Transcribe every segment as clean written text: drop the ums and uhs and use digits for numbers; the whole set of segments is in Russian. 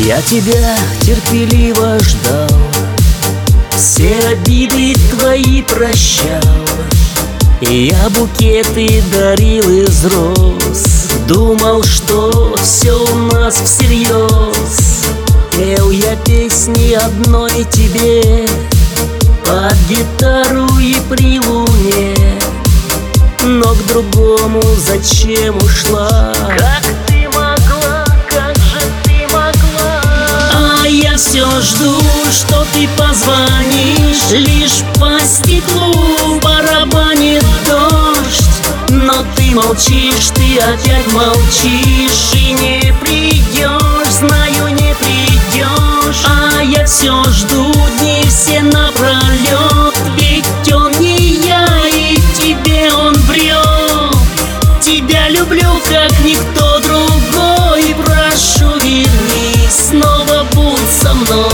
Я тебя терпеливо ждал, все обиды твои прощал. Я букеты дарил из роз, думал, что все у нас всерьез. Пел я песни одной тебе под гитару и при луне, но к другому зачем ушла? Как ты могла, как же ты могла? А я все жду, что ты позвонишь. Лишь по стеклу барабанит дождь, но ты молчишь, ты опять молчишь. И не придешь, знаю, не придешь. А я все жду дни все напролет, ведь он не я, и тебе он врет. Тебя люблю, как никто другой. Прошу, вернись, снова будь со мной.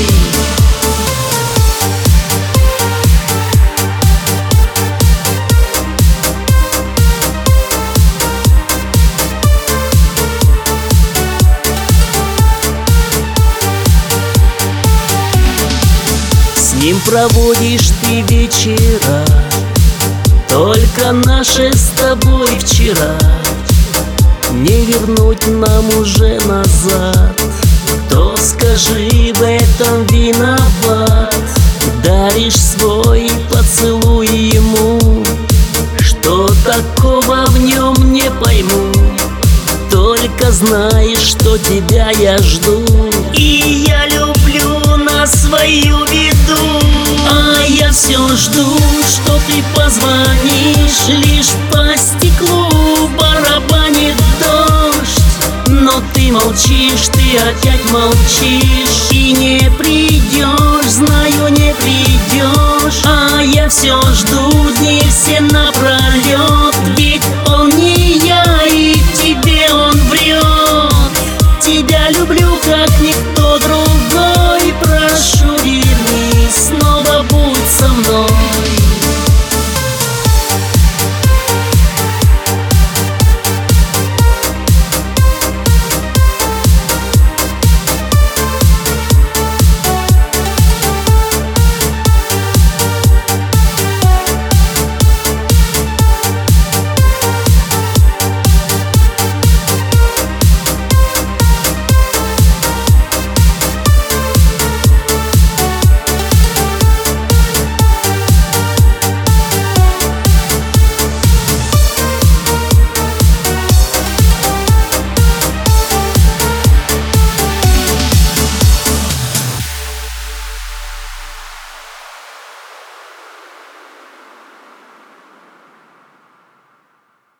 С ним проводишь ты вечера, только наши с тобой вчера не вернуть нам уже назад. Кто, скажи, в этом виноват? Даришь свой поцелуй ему, что такого в нем не пойму. Только знаешь, что тебя я жду, И я люблю на свою беду. а я все жду, что ты позвонишь. Лишь по стеклу барабанит дождь, но ты молчишь, ты опять молчишь. И не придешь, знаю, не придешь. А я все жду дни все напролет, ведь он не я, и тебе он врет.